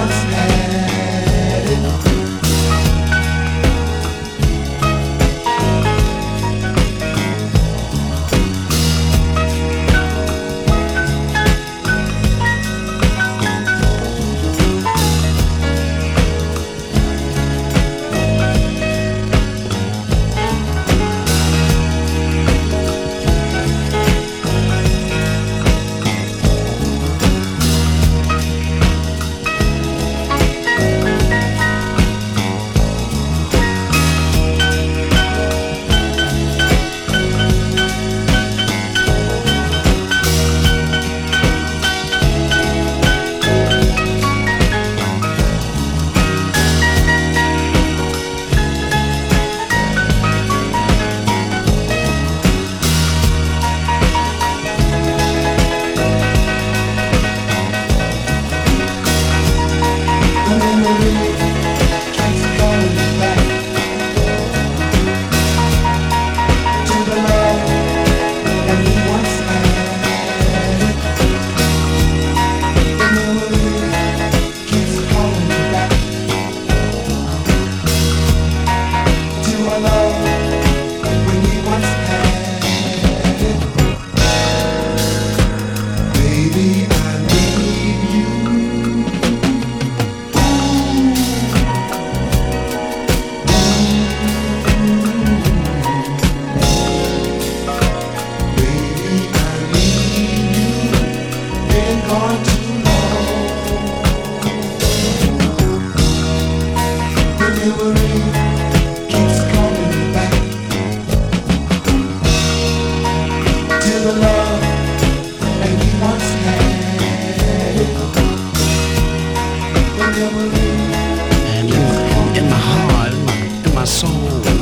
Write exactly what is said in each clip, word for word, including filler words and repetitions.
And in, in my heart, in my, in my soul,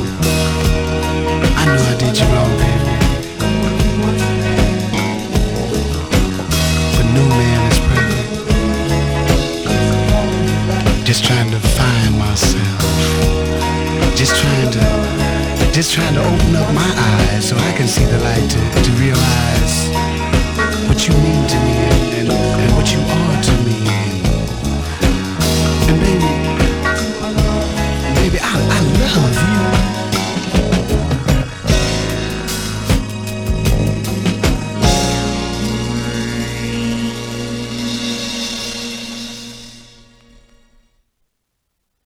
I know I did you wrong, baby. But no man is perfect. Just trying to find myself. Just trying to, just trying to open up my eyes so I can see the light to, to realize what you mean to me and, and, and what you are to me. And baby,